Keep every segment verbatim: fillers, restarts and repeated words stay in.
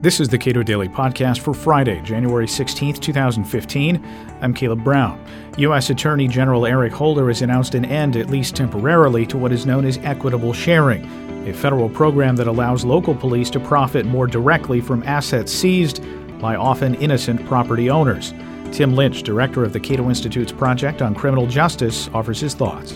This is the Cato Daily Podcast for Friday, January sixteenth, twenty fifteen. I'm Caleb Brown. U S Attorney General Eric Holder has announced an end, at least temporarily, to what is known as equitable sharing, a federal program that allows local police to profit more directly from assets seized by often innocent property owners. Tim Lynch, director of the Cato Institute's Project on Criminal Justice, offers his thoughts.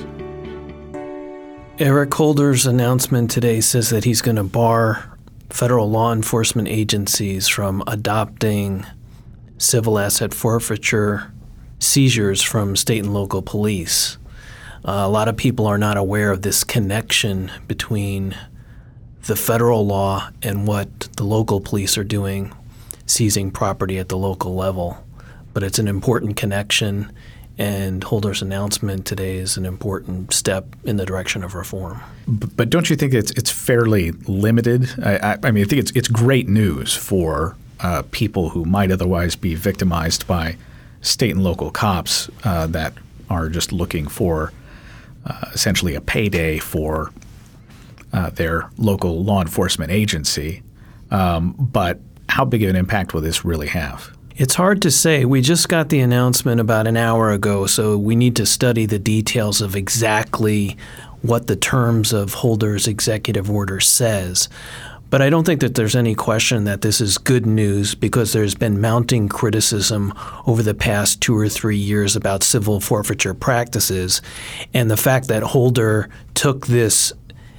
Eric Holder's announcement today says that he's going to bar federal law enforcement agencies from adopting civil asset forfeiture seizures from state and local police. Uh, a lot of people are not aware of this connection between the federal law and what the local police are doing, seizing property at the local level. But it's an important connection, and Holder's announcement today is an important step in the direction of reform. But don't you think it's it's fairly limited? I, I, I mean, I think it's it's great news for uh, people who might otherwise be victimized by state and local cops uh, that are just looking for uh, essentially a payday for uh, their local law enforcement agency. Um, but how big of an impact will this really have? It's hard to say. We just got the announcement about an hour ago, so we need to study the details of exactly what the terms of Holder's executive order says. But I don't think that there's any question that this is good news, because there's been mounting criticism over the past two or three years about civil forfeiture practices. And the fact that Holder took this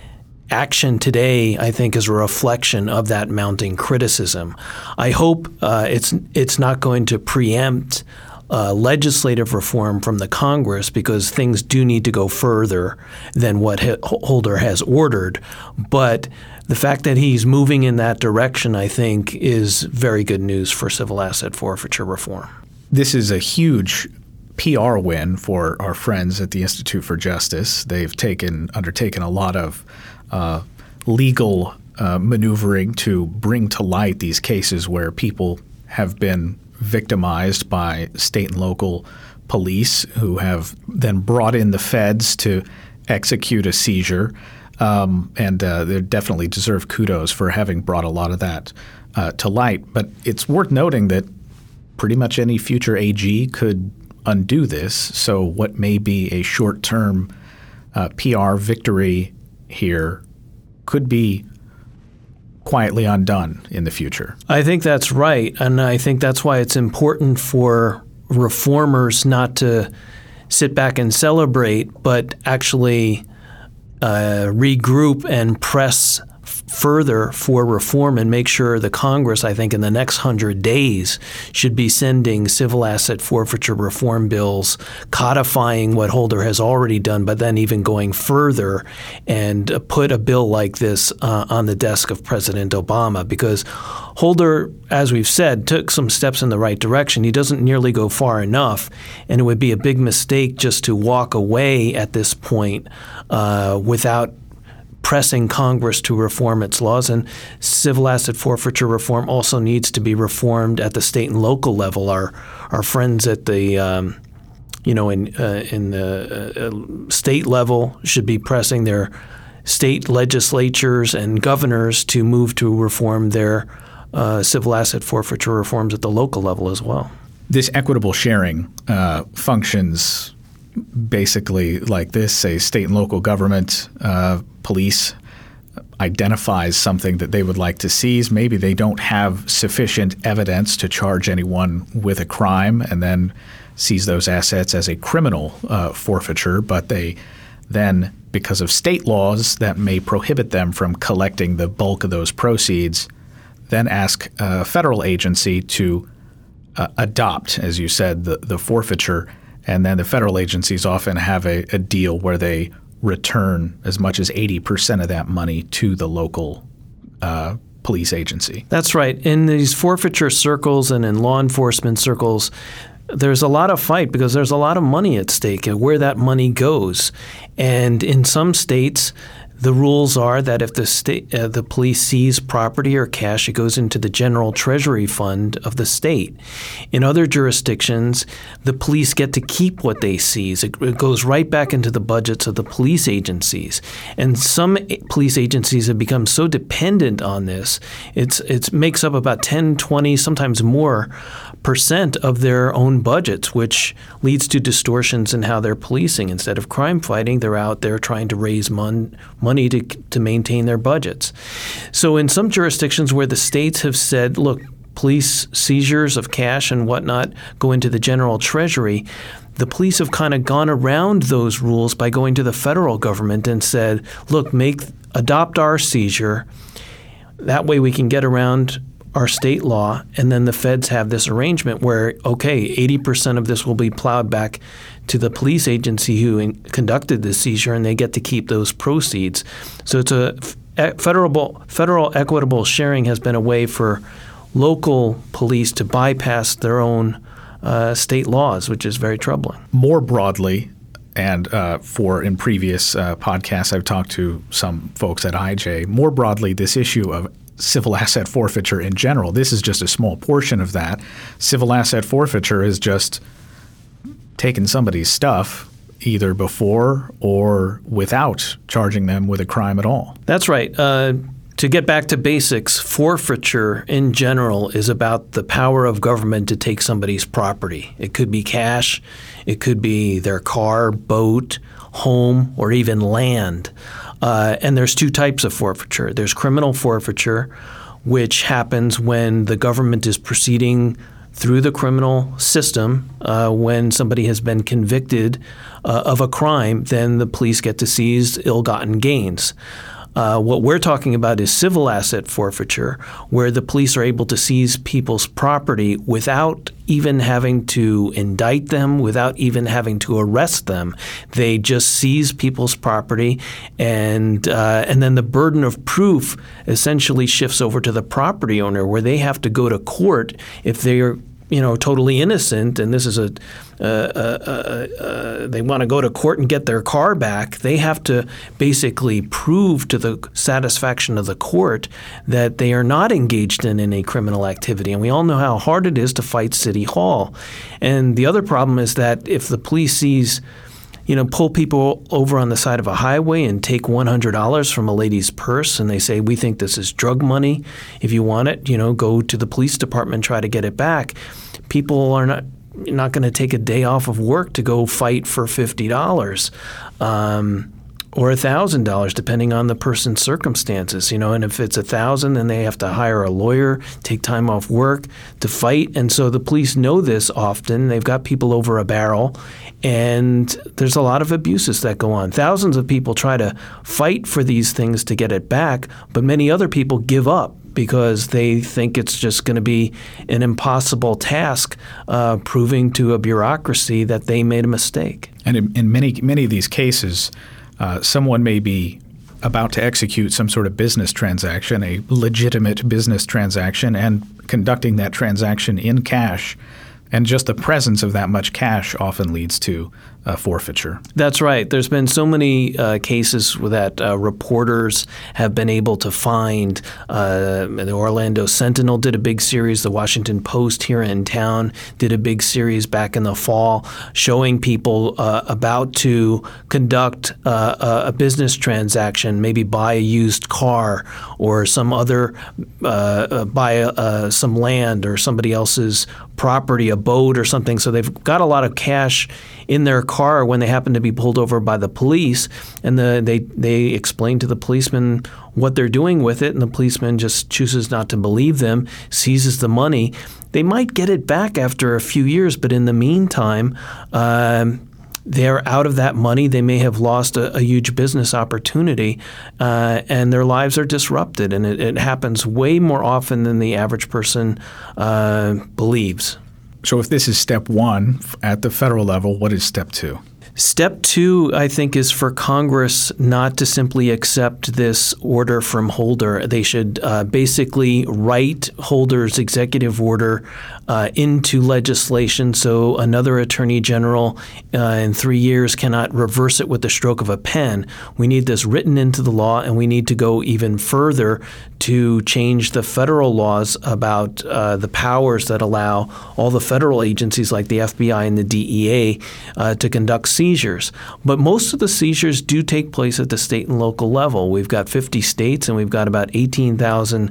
action today, I think, is a reflection of that mounting criticism. I hope uh, it's it's not going to preempt uh, legislative reform from the Congress, because things do need to go further than what H- Holder has ordered. But the fact that he's moving in that direction, I think, is very good news for civil asset forfeiture reform. This is a huge P R win for our friends at the Institute for Justice. They've taken undertaken a lot of Uh, legal uh, maneuvering to bring to light these cases where people have been victimized by state and local police who have then brought in the feds to execute a seizure. Um, and uh, they definitely deserve kudos for having brought a lot of that uh, to light. But it's worth noting that pretty much any future A G could undo this. So what may be a short-term uh, P R victory here could be quietly undone in the future. I think that's right. And I think that's why it's important for reformers not to sit back and celebrate, but actually uh, regroup and press further for reform and make sure the Congress, I think, in the next hundred days should be sending civil asset forfeiture reform bills, codifying what Holder has already done, but then even going further and put a bill like this uh, on the desk of President Obama. Because Holder, as we've said, took some steps in the right direction. He doesn't nearly go far enough, and it would be a big mistake just to walk away at this point uh, without pressing Congress to reform its laws. And civil asset forfeiture reform also needs to be reformed at the state and local level. Our our friends at the um, you know in uh, in the uh, state level should be pressing their state legislatures and governors to move to reform their uh, civil asset forfeiture reforms at the local level as well. This equitable sharing uh, functions basically like this: a state and local government, uh, police identifies something that they would like to seize. Maybe they don't have sufficient evidence to charge anyone with a crime and then seize those assets as a criminal uh, forfeiture, but they then, because of state laws that may prohibit them from collecting the bulk of those proceeds, then ask a federal agency to uh, adopt, as you said, the, the forfeiture. And then the federal agencies often have a, a deal where they return as much as eighty percent of that money to the local uh, police agency. That's right. In these forfeiture circles and in law enforcement circles, there's a lot of fight because there's a lot of money at stake and where that money goes. And in some states, The rules are that if the state, uh, the police seize property or cash, it goes into the general treasury fund of the state. In other jurisdictions, the police get to keep what they seize. It, it goes right back into the budgets of the police agencies. And some police agencies have become so dependent on this, it's it makes up about ten, twenty, sometimes more percent of their own budgets, which leads to distortions in how they're policing. Instead of crime fighting, they're out there trying to raise mon- money to, to maintain their budgets. So in some jurisdictions where the states have said, look, police seizures of cash and whatnot go into the general treasury, the police have kind of gone around those rules by going to the federal government and said, look, make adopt our seizure. That way we can get around our state law, and then the feds have this arrangement where, okay, eighty percent of this will be plowed back to the police agency who in, conducted the seizure, and they get to keep those proceeds. So it's a federal federal equitable sharing has been a way for local police to bypass their own uh, state laws, which is very troubling. More broadly, and uh, for in previous uh, podcasts, I've talked to some folks at I J. More broadly, this issue of civil asset forfeiture in general. This is just a small portion of that. Civil asset forfeiture is just taking somebody's stuff either before or without charging them with a crime at all. That's right. Uh, to get back to basics, forfeiture in general is about the power of government to take somebody's property. It could be cash, it could be their car, boat, home, or even land. Uh, and there's two types of forfeiture. There's criminal forfeiture, which happens when the government is proceeding through the criminal system. Uh, when somebody has been convicted uh, of a crime, then the police get to seize ill-gotten gains. Uh, what we're talking about is civil asset forfeiture, where the police are able to seize people's property without even having to indict them, without even having to arrest them. They just seize people's property, and uh, and then the burden of proof essentially shifts over to the property owner, where they have to go to court if they are, you know, totally innocent, and this is a, uh, uh, uh, uh, they want to go to court and get their car back. They have to basically prove to the satisfaction of the court that they are not engaged in any criminal activity. And we all know how hard it is to fight City Hall. And the other problem is that if the police sees, you know, pull people over on the side of a highway and take one hundred dollars from a lady's purse, and they say, we think this is drug money. If you want it, you know, go to the police department and try to get it back. People are not not going to take a day off of work to go fight for fifty dollars. Um, or one thousand dollars, depending on the person's circumstances, you know. And if it's one thousand dollars, then they have to hire a lawyer, take time off work to fight. And so the police know this often. They've got people over a barrel, and there's a lot of abuses that go on. Thousands of people try to fight for these things to get it back, but many other people give up because they think it's just going to be an impossible task uh, proving to a bureaucracy that they made a mistake. And in, in many many of these cases, Uh, someone may be about to execute some sort of business transaction, a legitimate business transaction, and conducting that transaction in cash. And just the presence of that much cash often leads to uh, forfeiture. That's right. There's been so many uh, cases that uh, reporters have been able to find. Uh, the Orlando Sentinel did a big series. The Washington Post here in town did a big series back in the fall showing people uh, about to conduct uh, a business transaction, maybe buy a used car or some other, uh, buy uh, some land or somebody else's property, a boat or something. So they've got a lot of cash in their car when they happen to be pulled over by the police, and the, they they explain to the policeman what they're doing with it, and the policeman just chooses not to believe them, seizes the money. They might get it back after a few years, but in the meantime, um, they're out of that money. They may have lost a, a huge business opportunity, uh, and their lives are disrupted. And it, it happens way more often than the average person uh, believes. So if this is step one at the federal level, what is step two? Step two, I think, is for Congress not to simply accept this order from Holder. They should uh, basically write Holder's executive order uh, into legislation so another attorney general uh, in three years cannot reverse it with the stroke of a pen. We need this written into the law, and we need to go even further to change the federal laws about uh, the powers that allow all the federal agencies like the F B I and the D E A uh, to conduct seizures. But most of the seizures do take place at the state and local level. We've got fifty states, and we've got about eighteen thousand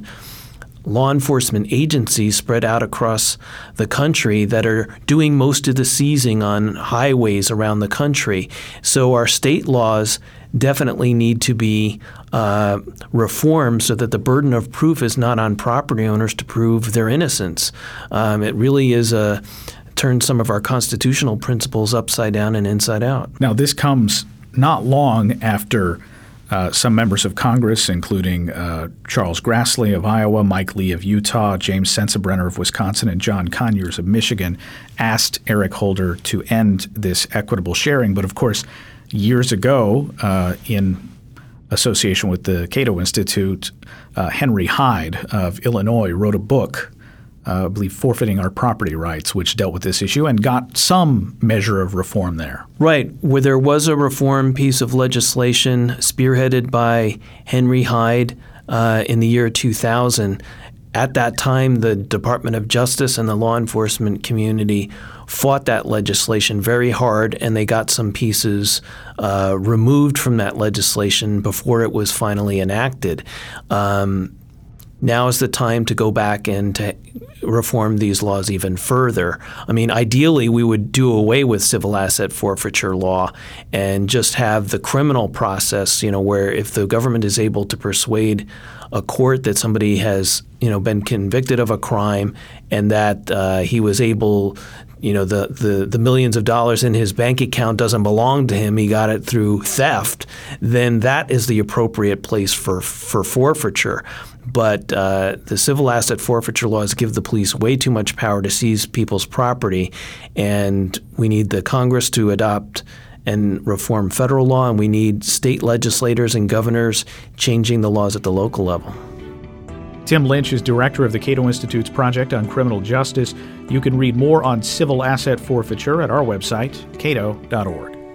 law enforcement agencies spread out across the country that are doing most of the seizing on highways around the country. So our state laws definitely need to be uh, reformed so that the burden of proof is not on property owners to prove their innocence. Um, it really is a turn some of our constitutional principles upside down and inside out. Now, this comes not long after uh, some members of Congress, including uh, Charles Grassley of Iowa, Mike Lee of Utah, James Sensenbrenner of Wisconsin, and John Conyers of Michigan, asked Eric Holder to end this equitable sharing. But of course, years ago, uh, in association with the Cato Institute, uh, Henry Hyde of Illinois wrote a book, uh, I believe, Forfeiting Our Property Rights, which dealt with this issue and got some measure of reform there. Right. Where there was a reform piece of legislation spearheaded by Henry Hyde uh, in the year two thousand. At that time, the Department of Justice and the law enforcement community fought that legislation very hard, and they got some pieces uh, removed from that legislation before it was finally enacted. Um, now is the time to go back and to reform these laws even further. I mean, ideally, we would do away with civil asset forfeiture law and just have the criminal process, you know, where if the government is able to persuade a court that somebody has, you know, been convicted of a crime and that uh, he was able, you know, the, the, the millions of dollars in his bank account doesn't belong to him, he got it through theft, then that is the appropriate place for, for forfeiture. But uh, the civil asset forfeiture laws give the police way too much power to seize people's property, and we need the Congress to adopt and reform federal law, and we need state legislators and governors changing the laws at the local level. Tim Lynch is director of the Cato Institute's Project on Criminal Justice. You can read more on civil asset forfeiture at our website, cato dot org.